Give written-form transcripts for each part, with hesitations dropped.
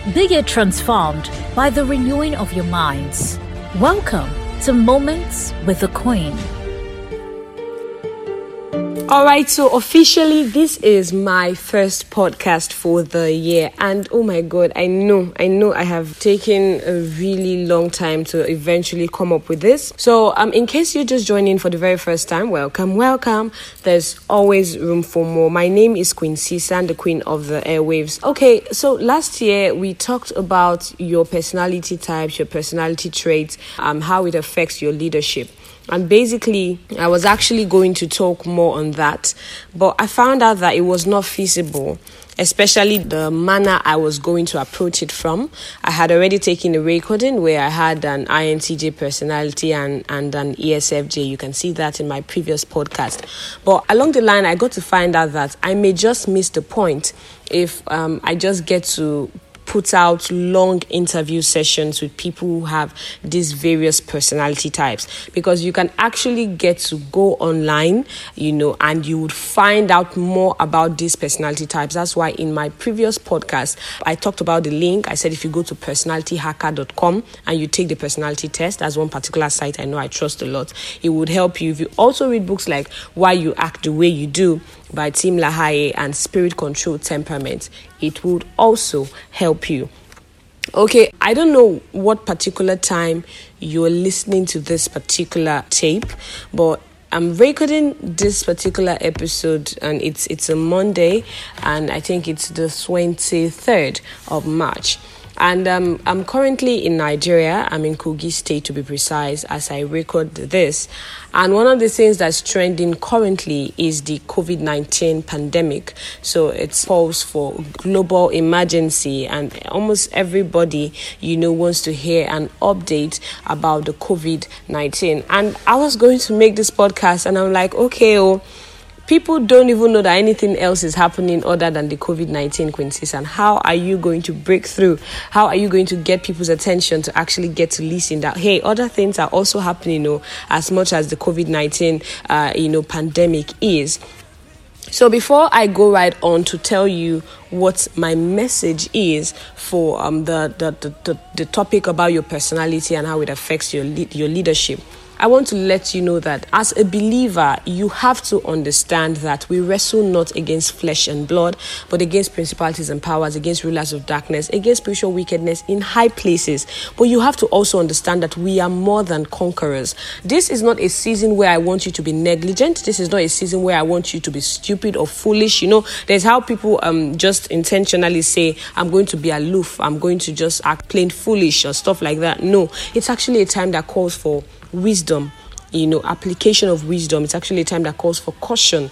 Be ye transformed by the renewing of your minds. Welcome to Moments with the Queen. Alright, so officially this is my first podcast for the year, and oh my god, I know I have taken a really long time to eventually come up with this. So in case you're just joining for the very first time, welcome. There's always room for more. My name is Queen Sisan, the queen of the airwaves. Okay, so last year we talked about your personality types, your personality traits, how it affects your leadership. And basically, I was actually going to talk more on that, but I found out that it was not feasible, especially the manner I was going to approach it from. I had already taken a recording where I had an INTJ personality and an ESFJ. You can see that in my previous podcast. But along the line, I got to find out that I may just miss the point if I just get to put out long interview sessions with people who have these various personality types, because you can actually get to go online, and you would find out more about these personality types. That's why in my previous podcast, I talked about the link. I said if you go to personalityhacker.com and you take the personality test, that's one particular site I know I trust a lot, it would help you. If you also read books like Why You Act the Way You Do by Tim LaHaye and Spirit Control Temperament, it would also help you. Okay, I don't know what particular time you're listening to this particular tape, but I'm recording this particular episode and it's a Monday, and I think it's the 23rd of March. And I'm currently in Nigeria. I'm in Kogi State, to be precise, as I record this. And one of the things that's trending currently is the COVID-19 pandemic. So it calls for global emergency, and almost everybody, wants to hear an update about the COVID-19. And I was going to make this podcast, and I'm like, okay, people don't even know that anything else is happening other than the COVID-19 crisis. And how are you going to break through? How are you going to get people's attention to actually get to listen that, hey, other things are also happening, as much as the COVID-19, pandemic is. So before I go right on to tell you what my message is for the topic about your personality and how it affects your leadership, I want to let you know that as a believer, you have to understand that we wrestle not against flesh and blood, but against principalities and powers, against rulers of darkness, against spiritual wickedness in high places. But you have to also understand that we are more than conquerors. This is not a season where I want you to be negligent. This is not a season where I want you to be stupid or foolish. There's how people just intentionally say, I'm going to be aloof, I'm going to just act plain foolish or stuff like that. No, it's actually a time that calls for wisdom, application of wisdom. It's actually a time that calls for caution,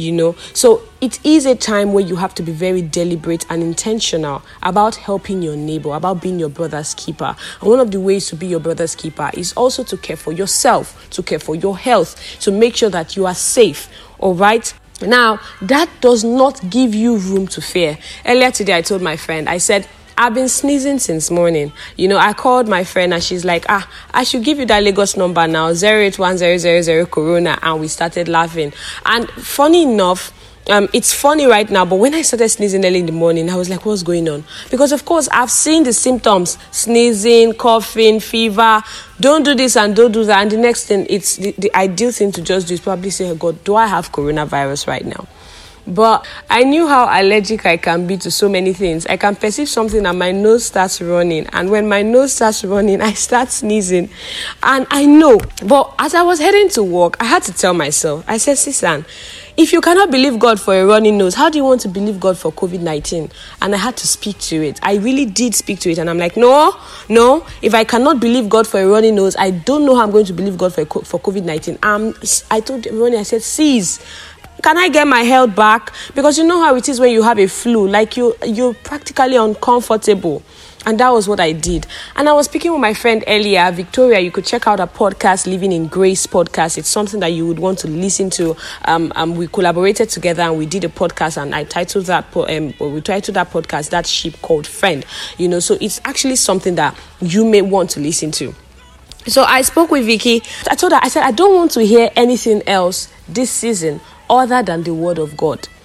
So it is a time where you have to be very deliberate and intentional about helping your neighbor, about being your brother's keeper. And one of the ways to be your brother's keeper is also to care for yourself, to care for your health, to make sure that you are safe, all right? Now, that does not give you room to fear. Earlier today, I told my friend, I said, I've been sneezing since morning. I called my friend and she's like, I should give you that Lagos number now, 081000 Corona. And we started laughing. And funny enough, it's funny right now, but when I started sneezing early in the morning, I was like, what's going on? Because of course, I've seen the symptoms: sneezing, coughing, fever. Don't do this and don't do that. And the next thing, it's the ideal thing to just do is probably say, God, do I have coronavirus right now? But I knew how allergic I can be to so many things. I can perceive something and my nose starts running. And when my nose starts running, I start sneezing. And I know. But as I was heading to work, I had to tell myself, I said, Sisan, if you cannot believe God for a running nose, how do you want to believe God for COVID-19? And I had to speak to it. I really did speak to it. And I'm like, no. If I cannot believe God for a running nose, I don't know how I'm going to believe God for COVID-19. I told everyone, I said, cease. Can I get my health back? Because you know how it is when you have a flu, like you're practically uncomfortable. And that was what I did. And I was speaking with my friend earlier, Victoria. You could check out her podcast, Living in Grace podcast. It's something that you would want to listen to. We collaborated together and we did a podcast, and I titled that podcast, That Sheep Called Friend. So it's actually something that you may want to listen to. So I spoke with Vicky. I told her, I said, I don't want to hear anything else this season other than the word of God.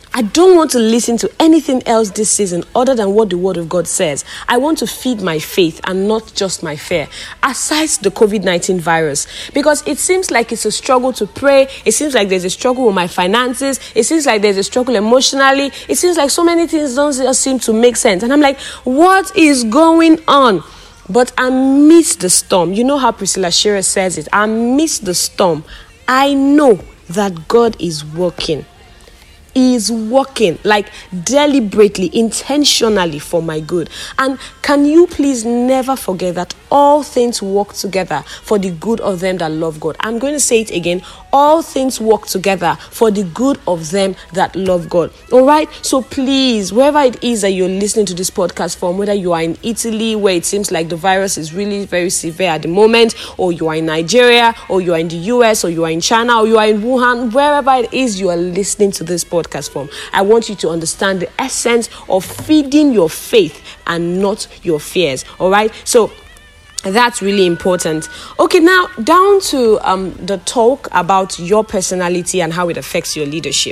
I don't want to listen to anything else this season other than what the word of God says. I want to feed my faith and not just my fear, aside the COVID-19 virus, because it seems like it's a struggle to pray. It seems like there's a struggle with my finances. It seems like there's a struggle emotionally. It seems like so many things don't just seem to make sense. And I'm like, what is going on? But amidst the storm, you know how Priscilla Shirer says it, amidst the storm, I know that God is working. He is working, like deliberately, intentionally for my good. And can you please never forget that all things work together for the good of them that love God. I'm going to say it again. All things work together for the good of them that love God. All right? So please, wherever it is that you're listening to this podcast from, whether you are in Italy, where it seems like the virus is really very severe at the moment, or you are in Nigeria, or you are in the US, or you are in China, or you are in Wuhan, wherever it is you are listening to this podcast from, I want you to understand the essence of feeding your faith and not your fears. All right? So that's really important. Okay, now down to the talk about your personality and how it affects your leadership.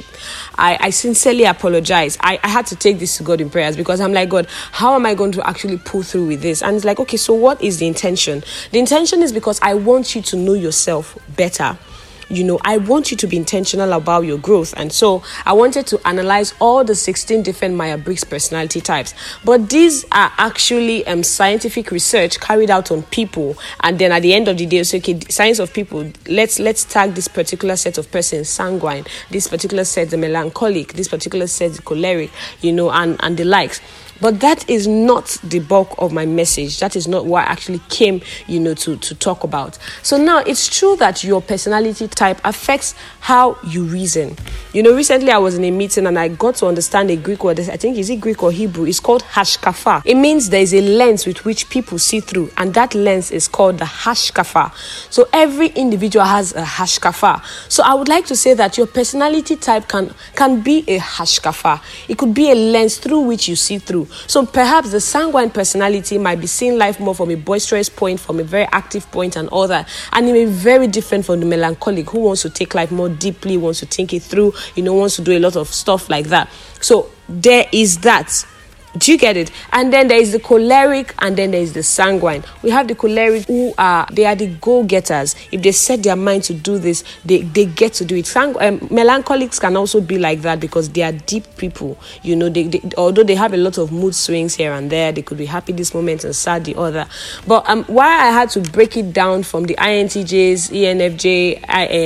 I sincerely apologize. I had to take this to God in prayers, because I'm like, God, how am I going to actually pull through with this? And it's like, okay, so what is the intention? The intention is because I want you to know yourself better. You know, I want you to be intentional about your growth. And so I wanted to analyze all the 16 different Myers-Briggs personality types. But these are actually scientific research carried out on people. And then at the end of the day, so, okay, science of people, let's tag this particular set of persons sanguine, this particular set the melancholic, this particular set the choleric, you know, and the likes. But that is not the bulk of my message. That is not what I actually came, you know, to talk about. So now it's true that your personality type affects how you reason. You know, recently I was in a meeting and I got to understand a Greek word. I think, is it Greek or Hebrew? It's called hashkafa. It means there is a lens with which people see through, and that lens is called the hashkafa. So every individual has a hashkafa. So I would like to say that your personality type can be a hashkafa. It could be a lens through which you see through. So perhaps the sanguine personality might be seeing life more from a boisterous point, from a very active point and all that. And it may be very different from the melancholic, who wants to take life more deeply, wants to think it through, you know, wants to do a lot of stuff like that. So there is that. Do you get it? And then there is the choleric, and then there is the sanguine. We have the choleric who are the go-getters. If they set their mind to do this, they get to do it. Melancholics can also be like that, because they are deep people. You know, they although they have a lot of mood swings here and there, they could be happy this moment and sad the other. But why I had to break it down from the INTJs, ENFJ,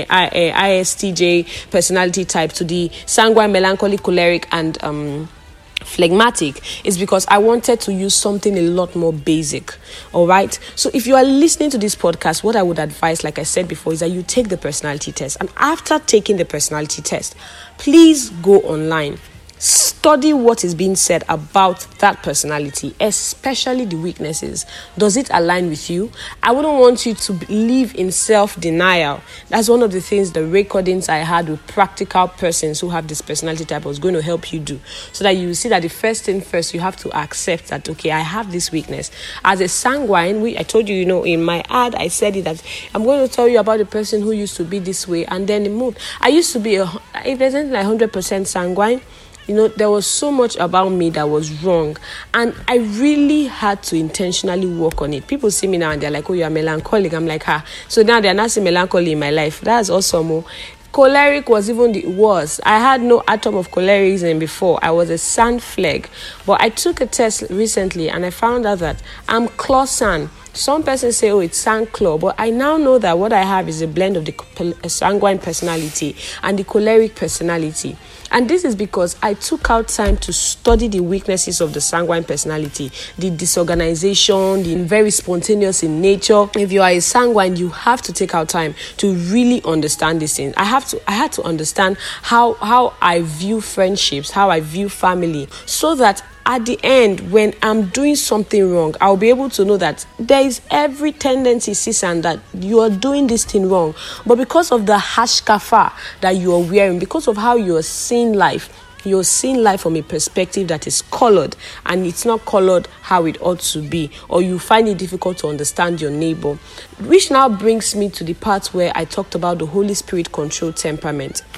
ISTJ personality type to the sanguine, melancholic, choleric, and phlegmatic is because I wanted to use something a lot more basic. All right. So if you are listening to this podcast, what I would advise, like I said before, is that you take the personality test. And after taking the personality test, please go online. Study what is being said about that personality, especially the weaknesses. Does it align with you? I wouldn't want you to live in self-denial. That's one of the things, the recordings I had with practical persons who have this personality type was going to help you do. So that you see that the first thing first, you have to accept that, okay, I have this weakness. As a sanguine, I told you, you know, in my ad, I said it that I'm going to tell you about the person who used to be this way and then it moved. I used to be, if there's anything like 100% sanguine, you know, there was so much about me that was wrong. And I really had to intentionally work on it. People see me now and they're like, oh, you're melancholic. I'm like, So now they're not seeing melancholy in my life. That's awesome. Choleric was even the worst. I had no atom of cholericism before. I was a sand flag. But I took a test recently and I found out that I'm claw sand. Some persons say, oh, it's sand claw. But I now know that what I have is a blend of the sanguine personality and the choleric personality. And this is because I took out time to study the weaknesses of the sanguine personality, the disorganization, the very spontaneous in nature. If you are a sanguine, you have to take out time to really understand these things. I had to understand how I view friendships, how I view family, so that at the end, when I'm doing something wrong, I'll be able to know that there is every tendency, Sisan, that you are doing this thing wrong. But because of the hashkafa that you are wearing, because of how you are seeing life, you're seeing life from a perspective that is colored, and it's not colored how it ought to be, or you find it difficult to understand your neighbor. Which now brings me to the part where I talked about the Holy Spirit controlled temperament.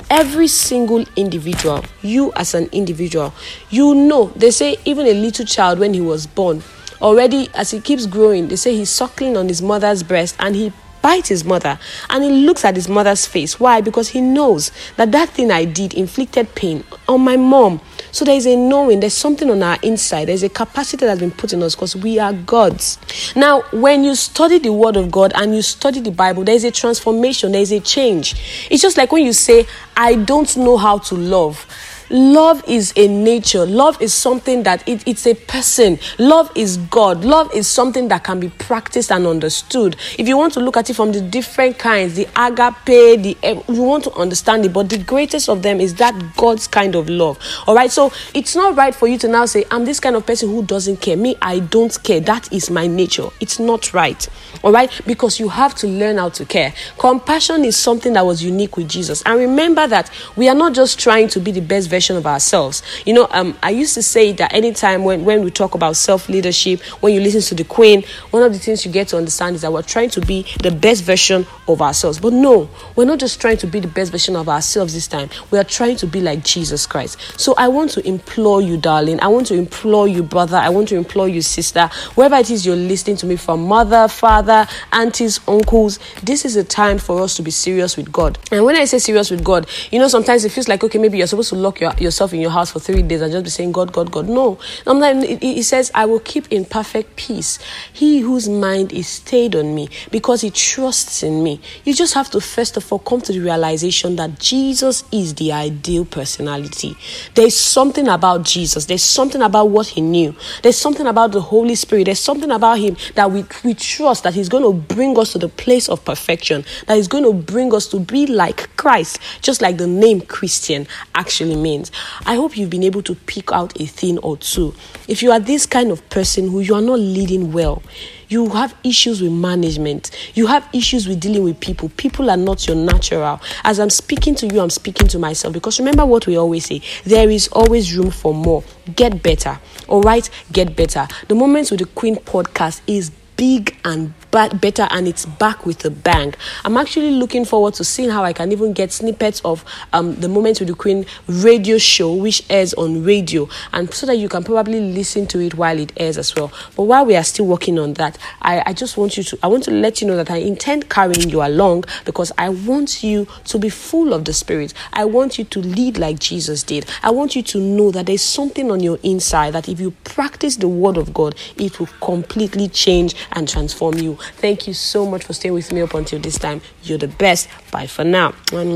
every single individual, you as an individual, you know, they say even a little child when he was born, already as he keeps growing, they say he's suckling on his mother's breast and he bites his mother and he looks at his mother's face. Why? Because he knows that thing I did inflicted pain on my mom. So there is a knowing, there's something on our inside, there's a capacity that has been put in us because we are gods. Now, when you study the word of God and you study the Bible, there is a transformation, there is a change. It's just like when you say, I don't know how to love. Love is a nature. Love is something that it's a person. Love is God. Love is something that can be practiced and understood. If you want to look at it from the different kinds, the agape, you want to understand it, but the greatest of them is that God's kind of love. All right. So it's not right for you to now say, I'm this kind of person who doesn't care. Me, I don't care. That is my nature. It's not right. All right. Because you have to learn how to care. Compassion is something that was unique with Jesus. And remember that we are not just trying to be the best version of ourselves. You know, I used to say that anytime when we talk about self-leadership, when you listen to the Queen, one of the things you get to understand is that we're trying to be the best version of ourselves. But no, we're not just trying to be the best version of ourselves this time. We are trying to be like Jesus Christ. So I want to implore you, darling. I want to implore you, brother. I want to implore you, sister. Wherever it is you're listening to me from, mother, father, aunties, uncles, this is a time for us to be serious with God. And when I say serious with God, you know, sometimes it feels like, okay, maybe you're supposed to lock yourself in your house for 3 days and just be saying, God, God, God. No. Sometimes he says, I will keep in perfect peace he whose mind is stayed on me because he trusts in me. You just have to first of all come to the realization that Jesus is the ideal personality. There's something about Jesus. There's something about what he knew. There's something about the Holy Spirit. There's something about him that we trust that he's going to bring us to the place of perfection, that he's going to bring us to be like Christ, just like the name Christian actually means. I hope you've been able to pick out a thing or two. If you are this kind of person who you are not leading well, you have issues with management, you have issues with dealing with people. People are not your natural. As I'm speaking to you, I'm speaking to myself, because remember what we always say, there is always room for more. Get better. All right, get better. The Moments with the Queen podcast is big and better, and it's back with a bang. I'm actually looking forward to seeing how I can even get snippets of the Moments with the Queen radio show, which airs on radio, and so that you can probably listen to it while it airs as well. But while we are still working on that, I want to let you know that I intend carrying you along, because I want you to be full of the Spirit. I want you to lead like Jesus did. I want you to know that there's something on your inside that if you practice the word of God, it will completely change and transform you. Thank you so much for staying with me up until this time. You're the best. Bye for now.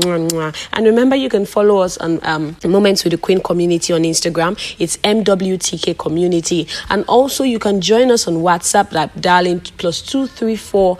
And remember, you can follow us on Moments with the Queen community on Instagram. It's MWTK community. And also you can join us on WhatsApp, that dialing +234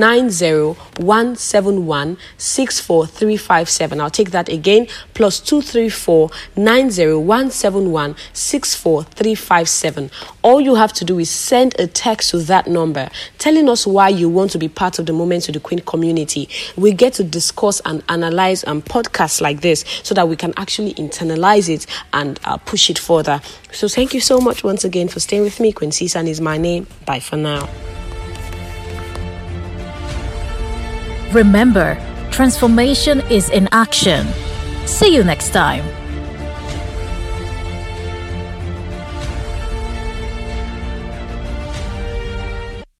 90 64357. I'll take that again. +234 90 64357. All you have to do is send a text to that number telling us why you want to be part of the Moments with the Queen community. We get to discuss and analyze and podcasts like this so that we can actually internalize it and push it further. So thank you so much once again for staying with me. Queen Cisan is my name. Bye for now. Remember, transformation is in action. See you next time.